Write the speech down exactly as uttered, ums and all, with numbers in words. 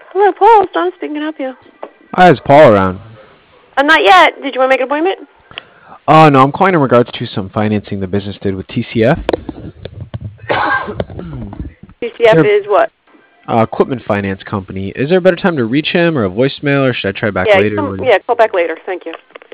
Hello, Paul. It's Dawn speaking. Can I help you? Hi, is Paul around? Uh, not yet. Did you want to make an appointment? Oh, no, I'm calling in regards to some financing the business did with T C F. T C F Their is what? uh, equipment finance company. Is there a better time to reach him or a voicemail, or should I try back Yeah, later? come, When... yeah. Call back later. Thank you.